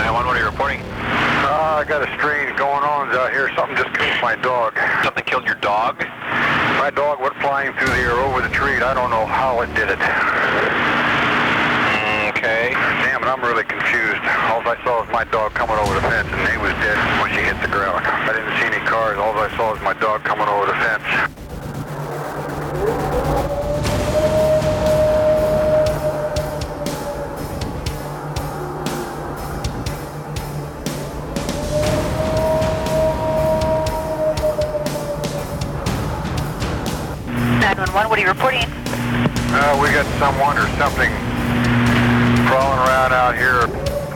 911, what are you reporting? I got a strange going on out here. Something just killed my dog. Something killed your dog? My dog went flying through the air over the tree. I don't know how it did it. Okay. Damn it, I'm really confused. All I saw was my dog coming over the fence, and he was dead when she hit the ground. I didn't see any cars. All I saw was my dog coming over the fence. What are you reporting? We got someone or something crawling around out here.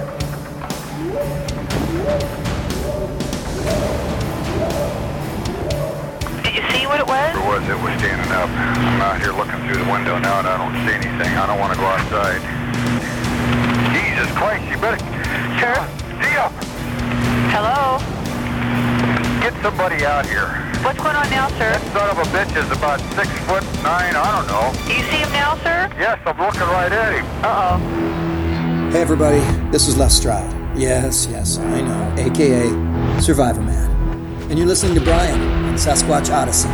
Did you see what it was? It was standing up. I'm out here looking through the window now and I don't see anything. I don't want to go outside. Jesus Christ, you better... Sure. Dia! Hello? Get somebody out here. What's going on now, sir? That son of a bitch is about 6'9", I don't know. Do you see him now, sir? Yes, I'm looking right at him. Uh-oh. Hey everybody, this is Les Stroud. Yes, I know, aka Survivor Man. And you're listening to Brian on Sasquatch Odyssey.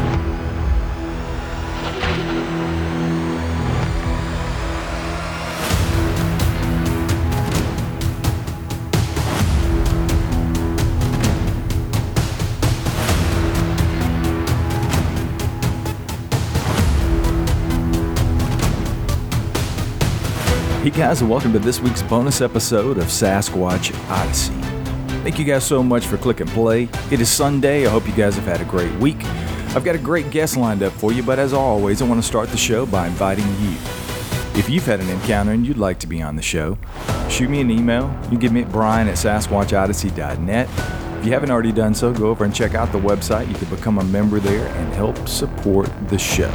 Hey guys, and welcome to this week's bonus episode of Sasquatch Odyssey. Thank you guys so much for clicking play. It is Sunday. I hope you guys have had a great week. I've got a great guest lined up for you, but as always, I want to start the show by inviting you. If you've had an encounter and you'd like to be on the show, shoot me an email. You can give me at brian@sasquatchodyssey.net. If you haven't already done so, go over and check out the website. You can become a member there and help support the show.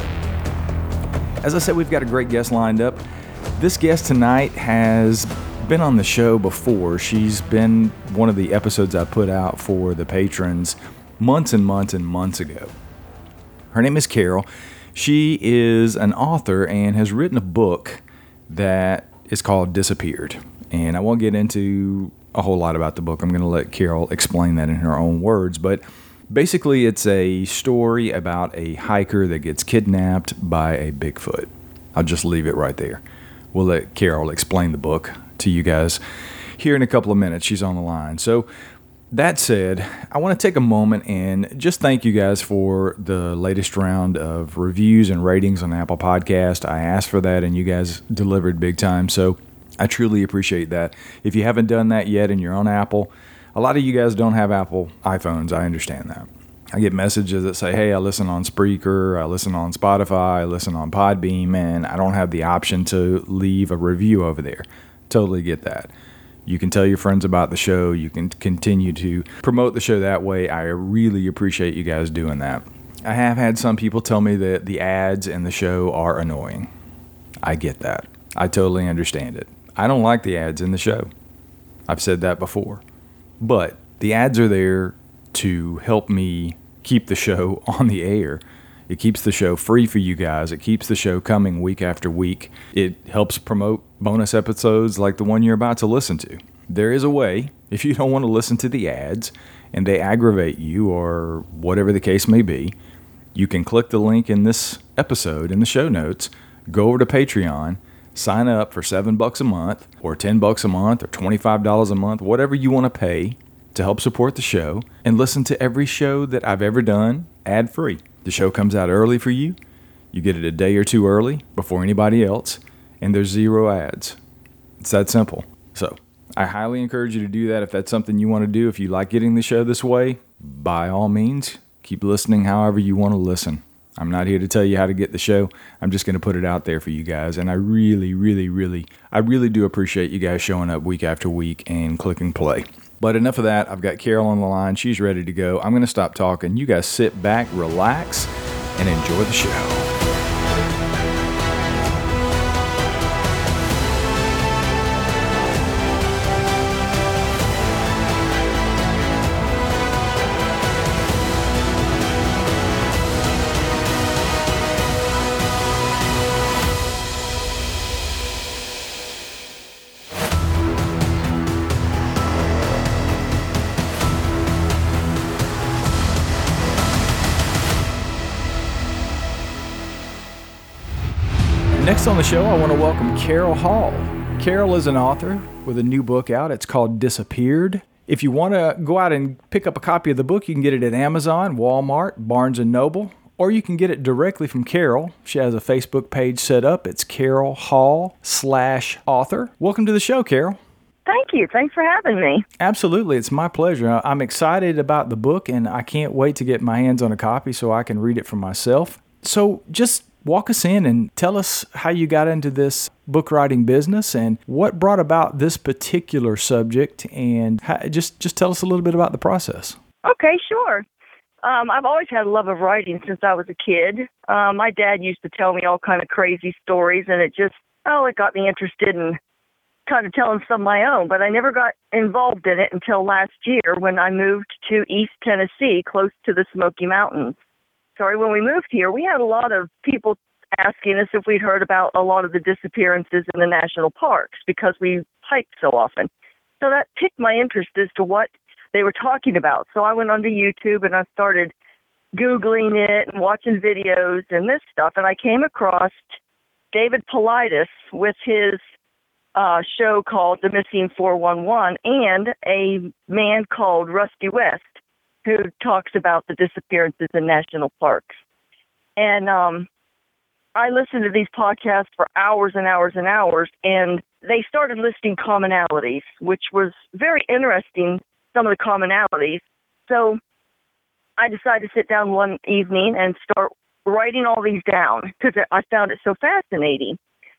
As I said, we've got a great guest lined up. This guest tonight has been on the show before. She's been one of the episodes I put out for the patrons months and months and months ago. Her name is Carol. She is an author and has written a book that is called Disappeared. And I won't get into a whole lot about the book. I'm going to let Carol explain that in her own words. But basically, it's a story about a hiker that gets kidnapped by a Bigfoot. I'll just leave it right there. We'll let Carol explain the book to you guys here in a couple of minutes. She's on the line. So that said, I want to take a moment and just thank you guys for the latest round of reviews and ratings on Apple Podcast. I asked for that and you guys delivered big time. So I truly appreciate that. If you haven't done that yet and you're on Apple, a lot of you guys don't have Apple iPhones. I understand that. I get messages that say, hey, I listen on Spreaker, I listen on Spotify, I listen on Podbeam, and I don't have the option to leave a review over there. Totally get that. You can tell your friends about the show. You can continue to promote the show that way. I really appreciate you guys doing that. I have had some people tell me that the ads in the show are annoying. I get that. I totally understand it. I don't like the ads in the show. I've said that before. But the ads are there to help me keep the show on the air. It keeps the show free for you guys. It keeps the show coming week after week. It helps promote bonus episodes like the one you're about to listen to. There is a way, if you don't want to listen to the ads and they aggravate you or whatever the case may be, you can click the link in this episode in the show notes, go over to Patreon, sign up for $7 a month or $10 a month or $25 a month, whatever you want to pay to help support the show, and listen to every show that I've ever done ad-free. The show comes out early for you. You get it a day or two early before anybody else, and there's zero ads. It's that simple. So I highly encourage you to do that if that's something you want to do. If you like getting the show this way, by all means, keep listening however you want to listen. I'm not here to tell you how to get the show. I'm just going to put it out there for you guys. And I really do appreciate you guys showing up week after week and clicking play. But enough of that. I've got Carol on the line. She's ready to go. I'm going to stop talking. You guys sit back, relax, and enjoy the show. Next on the show, I want to welcome Carol Hall. Carol is an author with a new book out. It's called Disappeared. If you want to go out and pick up a copy of the book, you can get it at Amazon, Walmart, Barnes & Noble, or you can get it directly from Carol. She has a Facebook page set up. It's Carol Hall/author. Welcome to the show, Carol. Thank you. Thanks for having me. Absolutely. It's my pleasure. I'm excited about the book, and I can't wait to get my hands on a copy so I can read it for myself. So just walk us in and tell us how you got into this book writing business and what brought about this particular subject, and just tell us a little bit about the process. Okay, sure. I've always had a love of writing since I was a kid. My dad used to tell me all kind of crazy stories, and it got me interested in kind of telling some of my own, but I never got involved in it until last year when I moved to East Tennessee, close to the Smoky Mountains. When we moved here, we had a lot of people asking us if we'd heard about a lot of the disappearances in the national parks because we hiked so often. So that piqued my interest as to what they were talking about. So I went onto YouTube and I started Googling it and watching videos and this stuff, and I came across David Paulides with his show called The Missing 411 and a man called Rusty West who talks about the disappearances in national parks. And I listened to these podcasts for hours and hours and hours, and they started listing commonalities, which was very interesting, some of the commonalities. So I decided to sit down one evening and start writing all these down because I found it so fascinating.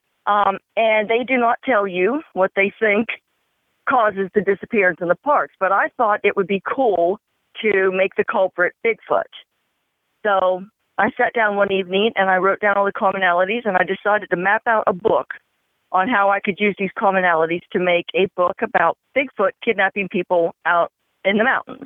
And they do not tell you what they think causes the disappearance in the parks, but I thought it would be cool to make the culprit Bigfoot. So I sat down one evening and I wrote down all the commonalities, and I decided to map out a book on how I could use these commonalities to make a book about Bigfoot kidnapping people out in the mountains.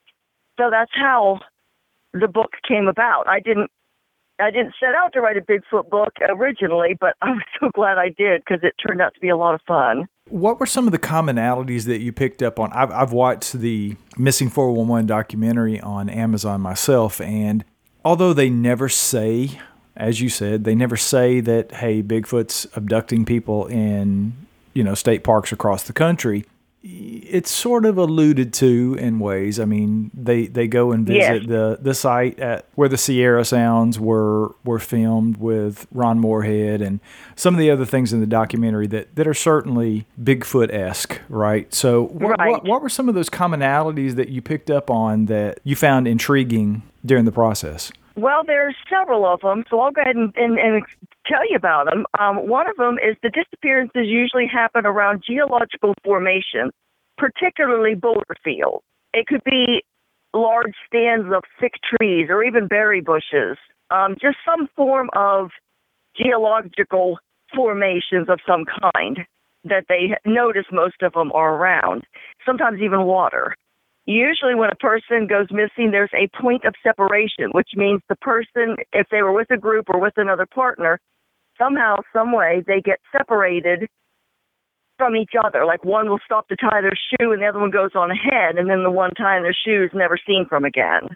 So that's how the book came about. I didn't set out to write a Bigfoot book originally, but I'm so glad I did because it turned out to be a lot of fun. What were some of the commonalities that you picked up on? I've watched the Missing 411 documentary on Amazon myself, and although they never say, as you said, they never say that, hey, Bigfoot's abducting people in, state parks across the country, it's sort of alluded to in ways. I mean, they go and visit the site at where the Sierra Sounds were filmed with Ron Moorhead and some of the other things in the documentary that are certainly Bigfoot-esque, right? So what were some of those commonalities that you picked up on that you found intriguing during the process? Well, there's several of them, so I'll go ahead and tell you about them. One of them is the disappearances usually happen around geological formations, particularly boulder fields. It could be large stands of thick trees or even berry bushes, just some form of geological formations of some kind that they notice most of them are around, sometimes even water. Usually when a person goes missing, there's a point of separation, which means the person, if they were with a group or with another partner, somehow, some way, they get separated from each other. Like one will stop to tie their shoe and the other one goes on ahead, and then the one tying their shoe is never seen from again.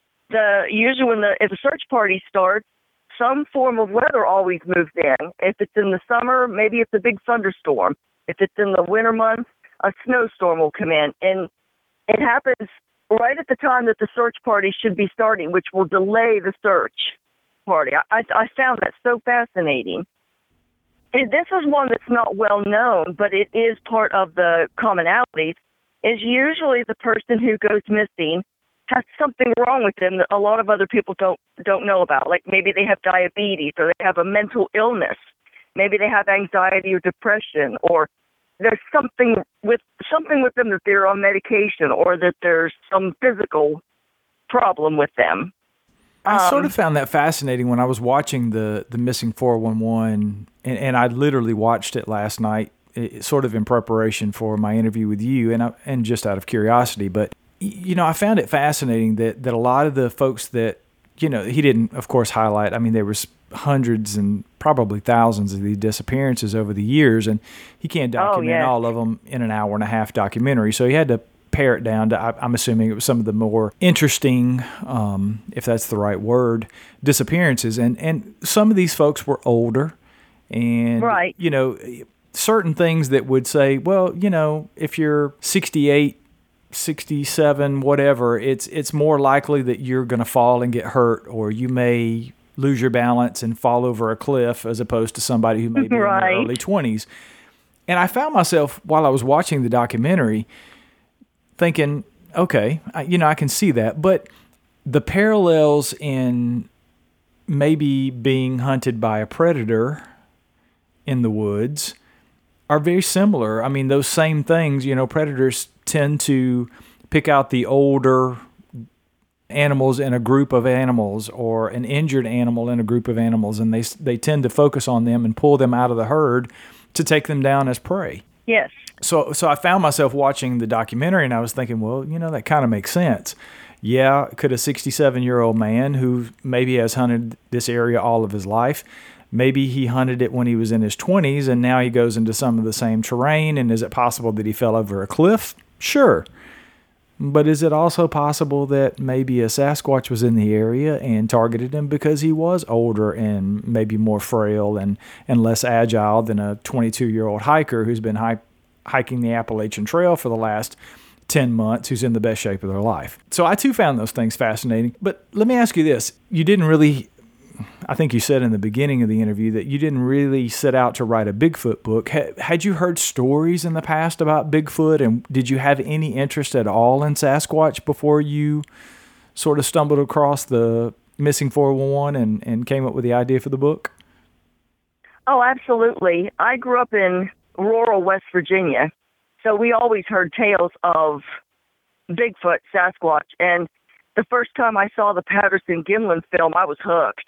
Usually if a search party starts, some form of weather always moves in. If it's in the summer, maybe it's a big thunderstorm. If it's in the winter months, a snowstorm will come in. And it happens right at the time that the search party should be starting, which will delay the search party. I found that so fascinating. And this is one that's not well known, but it is part of the commonalities, is usually the person who goes missing has something wrong with them that a lot of other people don't know about. Like maybe they have diabetes or they have a mental illness. Maybe they have anxiety or depression, or there's something with them that they're on medication, or that there's some physical problem with them. I sort of found that fascinating when I was watching the Missing 411, and I literally watched it last night, sort of in preparation for my interview with you, and just out of curiosity. But I found it fascinating that a lot of the folks that he didn't, of course, highlight. I mean, there was hundreds and probably thousands of these disappearances over the years, and he can't document all of them in an hour and a half documentary. So he had to pare it down to, I'm assuming it was some of the more interesting, if that's the right word, disappearances. And some of these folks were older, And, Right. certain things that would say, well, if you're 68, 67, whatever, it's more likely that you're going to fall and get hurt, or you may lose your balance and fall over a cliff as opposed to somebody who may be Right. in their early 20s. And I found myself, while I was watching the documentary, thinking, okay, I can see that. But the parallels in maybe being hunted by a predator in the woods are very similar. I mean, those same things, predators tend to pick out the older animals in a group of animals, or an injured animal in a group of animals, and they tend to focus on them and pull them out of the herd to take them down as prey. Yes. So I found myself watching the documentary, and I was thinking, well, that kind of makes sense. Yeah, could a 67-year-old man who maybe has hunted this area all of his life, maybe he hunted it when he was in his 20s, and now he goes into some of the same terrain, and is it possible that he fell over a cliff? Sure. But is it also possible that maybe a Sasquatch was in the area and targeted him because he was older and maybe more frail and less agile than a 22-year-old hiker who's been hiking the Appalachian Trail for the last 10 months, who's in the best shape of their life? So I too found those things fascinating. But let me ask you this. You didn't really, I think you said in the beginning of the interview that you didn't really set out to write a Bigfoot book. Had you heard stories in the past about Bigfoot, and did you have any interest at all in Sasquatch before you sort of stumbled across the Missing 411 and came up with the idea for the book? Oh, absolutely. I grew up in rural West Virginia, so we always heard tales of Bigfoot, Sasquatch, and the first time I saw the Patterson-Gimlin film, I was hooked.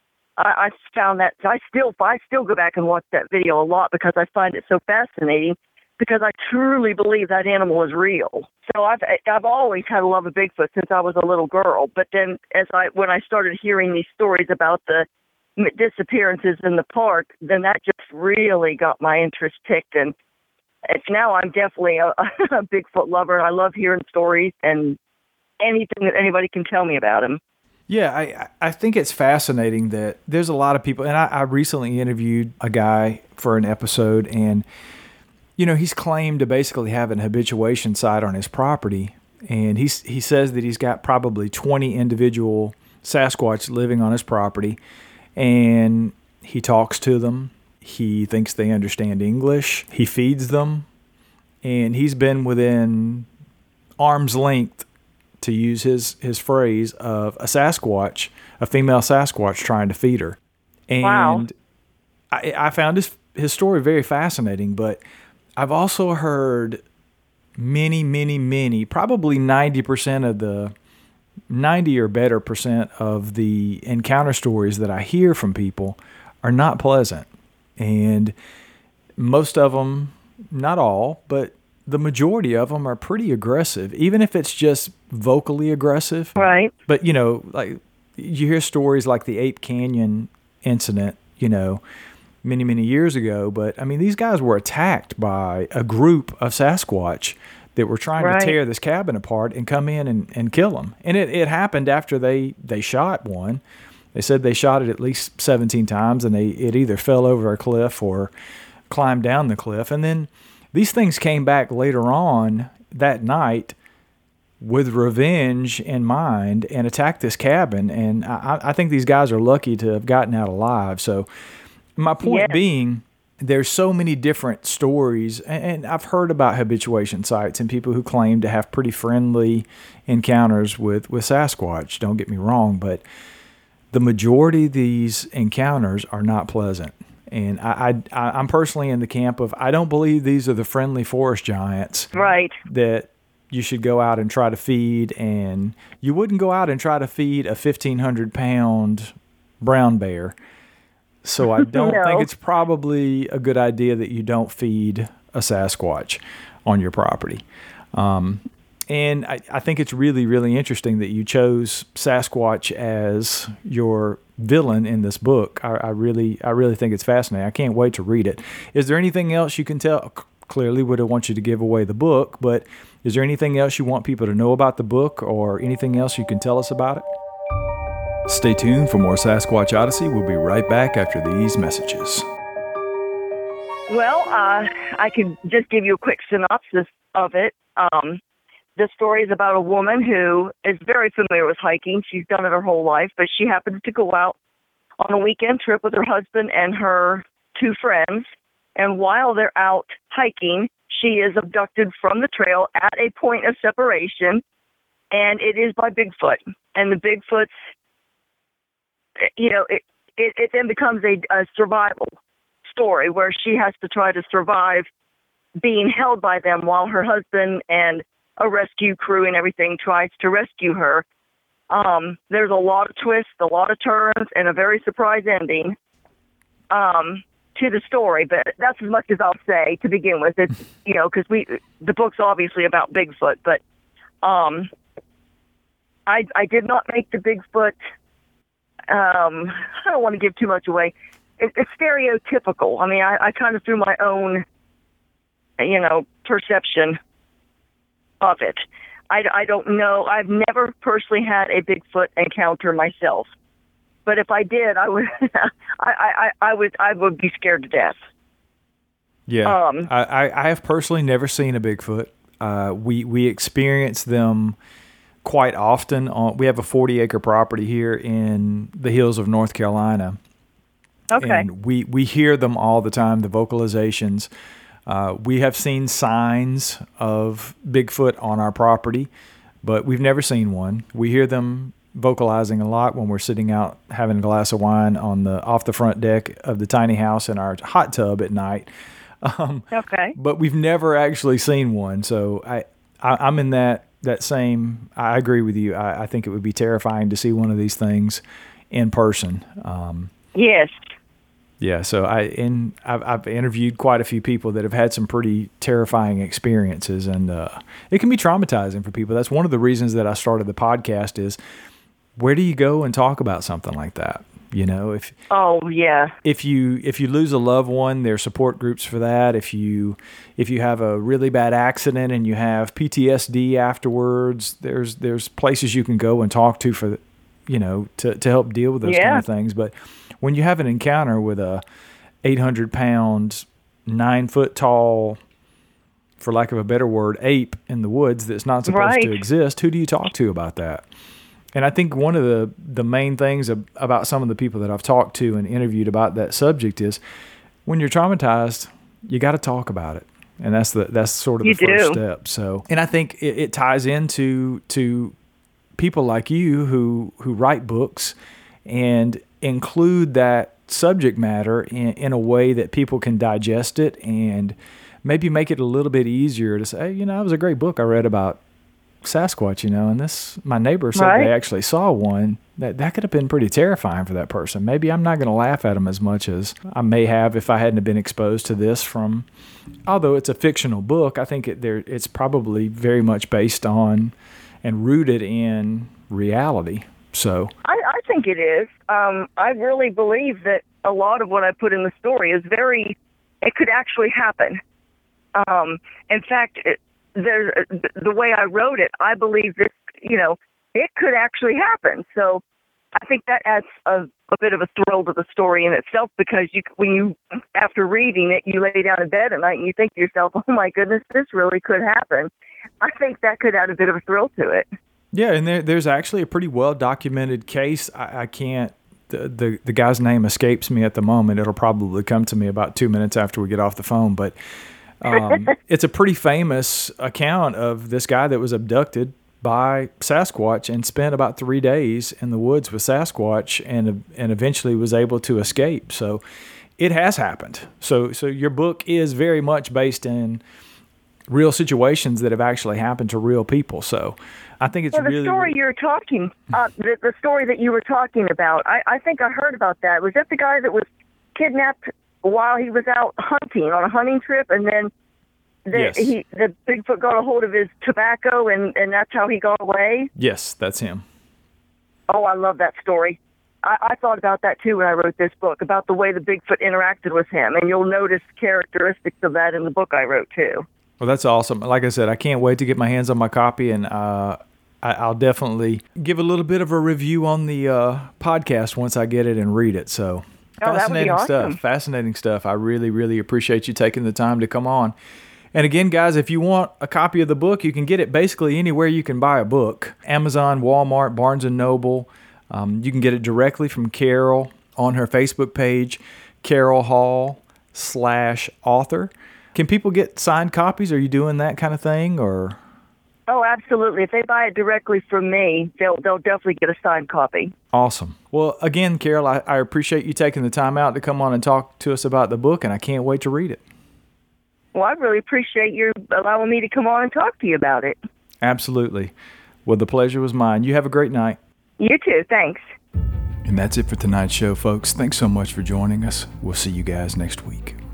I found that I still go back and watch that video a lot because I find it so fascinating, because I truly believe that animal is real. So I've always had a love of Bigfoot since I was a little girl. But then when I started hearing these stories about the disappearances in the park, then that just really got my interest ticked. And now I'm definitely a Bigfoot lover, and I love hearing stories and anything that anybody can tell me about him. Yeah, I think it's fascinating that there's a lot of people, and I recently interviewed a guy for an episode, and, he's claimed to basically have an habituation site on his property, and he says that he's got probably 20 individual Sasquatch living on his property, and he talks to them. He thinks they understand English. He feeds them, and he's been within arm's length, to use his phrase, of a Sasquatch, a female Sasquatch trying to feed her. And wow. I found his story very fascinating, but I've also heard many, probably 90% of the 90 or better percent of the encounter stories that I hear from people are not pleasant. And most of them, not all, but the majority of them are pretty aggressive, even if it's just vocally aggressive. Right. But, like you hear stories like the Ape Canyon incident, many years ago. But, I mean, these guys were attacked by a group of Sasquatch that were trying to tear this cabin apart and come in and kill them. And it happened after they shot one. They said they shot it at least 17 times, and it either fell over a cliff or climbed down the cliff. And then these things came back later on that night with revenge in mind and attacked this cabin. And I think these guys are lucky to have gotten out alive. So my point being, there's so many different stories, and I've heard about habituation sites and people who claim to have pretty friendly encounters with Sasquatch. Don't get me wrong, but the majority of these encounters are not pleasant. And I'm personally in the camp of, I don't believe these are the friendly forest giants that you should go out and try to feed. And you wouldn't go out and try to feed a 1,500-pound brown bear. So I don't think it's probably a good idea that you don't feed a Sasquatch on your property. And I think it's really, really interesting that you chose Sasquatch as your villain in this book. I really think it's fascinating. I can't wait to read it. Is there anything else you can tell? Clearly would have want you to give away the book, but is there anything else you want people to know about the book, or anything else you can tell us about it? Stay tuned for more Sasquatch Odyssey. We'll be right back after these messages. Well, I can just give you a quick synopsis of it. The story is about a woman who is very familiar with hiking. She's done it her whole life, but she happens to go out on a weekend trip with her husband and her 2 friends. And while they're out hiking, she is abducted from the trail at a point of separation, and it is by Bigfoot. And the Bigfoot's, it then becomes a survival story where she has to try to survive being held by them while her husband and a rescue crew and everything tries to rescue her. There's a lot of twists, a lot of turns, and a very surprise ending to the story, but that's as much as I'll say to begin with. It's, because the book's obviously about Bigfoot, but I did not make the Bigfoot, I don't want to give too much away. It's stereotypical. I mean, I kind of threw my own, perception of it. I don't know. I've never personally had a Bigfoot encounter myself, but if I did, I would, I would be scared to death. Yeah, I have personally never seen a Bigfoot. We experience them quite often. We have a 40-acre property here in the hills of North Carolina. Okay. And we hear them all the time, the vocalizations. We have seen signs of Bigfoot on our property, but we've never seen one. We hear them vocalizing a lot when we're sitting out having a glass of wine off the front deck of the tiny house in our hot tub at night. Okay. But we've never actually seen one. So I'm in that same, I agree with you. I think it would be terrifying to see one of these things in person. Yes. Yeah, so I've interviewed quite a few people that have had some pretty terrifying experiences, and it can be traumatizing for people. That's one of the reasons that I started the podcast is, where do you go and talk about something like that? If you lose a loved one, there are support groups for that. If you have a really bad accident and you have PTSD afterwards, there's places you can go and talk to for to help deal with those kind of things. But when you have an encounter with a 800-pound, 9-foot-tall, for lack of a better word, ape in the woods that's not supposed to exist, who do you talk to about that? And I think one of the main things about some of the people that I've talked to and interviewed about that subject is, when you're traumatized, you got to talk about it. And that's sort of the first step. So, and I think it ties into people like you who write books and include that subject matter in a way that people can digest it and maybe make it a little bit easier to say, it was a great book I read about Sasquatch, and my neighbor said they actually saw one. That could have been pretty terrifying for that person. Maybe I'm not going to laugh at them as much as I may have if I hadn't been exposed to this although it's a fictional book, I think it's probably very much based on and rooted in reality. So I think it is. I really believe that a lot of what I put in the story is it could actually happen. In fact, the way I wrote it, I believe this, it could actually happen. So I think that adds a bit of a thrill to the story in itself, because after reading it, you lay down in bed at night and you think to yourself, oh my goodness, this really could happen. I think that could add a bit of a thrill to it. Yeah, and there's actually a pretty well-documented case. I can't, the guy's name escapes me at the moment. It'll probably come to me about 2 minutes after we get off the phone, but it's a pretty famous account of this guy that was abducted by Sasquatch and spent about 3 days in the woods with Sasquatch and eventually was able to escape. So it has happened. So your book is very much based in real situations that have actually happened to real people. So I think it's really... the story that you were talking about, I think I heard about that. Was that the guy that was kidnapped while he was out hunting on a hunting trip, and then the Bigfoot got a hold of his tobacco, and that's how he got away? Yes, that's him. Oh, I love that story. I thought about that too when I wrote this book, about the way the Bigfoot interacted with him, and you'll notice characteristics of that in the book I wrote too. Well, that's awesome. Like I said, I can't wait to get my hands on my copy, and I'll definitely give a little bit of a review on the podcast once I get it and read it. So Oh, that would be awesome. Fascinating stuff. I really, really appreciate you taking the time to come on. And again, guys, if you want a copy of the book, you can get it basically anywhere you can buy a book. Amazon, Walmart, Barnes & Noble. You can get it directly from Carol on her Facebook page, Carol Hall /author. Can people get signed copies? Are you doing that kind of thing, or? Oh, absolutely. If they buy it directly from me, they'll definitely get a signed copy. Awesome. Well, again, Carol, I appreciate you taking the time out to come on and talk to us about the book, and I can't wait to read it. Well, I really appreciate you allowing me to come on and talk to you about it. Absolutely. Well, the pleasure was mine. You have a great night. You too. Thanks. And that's it for tonight's show, folks. Thanks so much for joining us. We'll see you guys next week.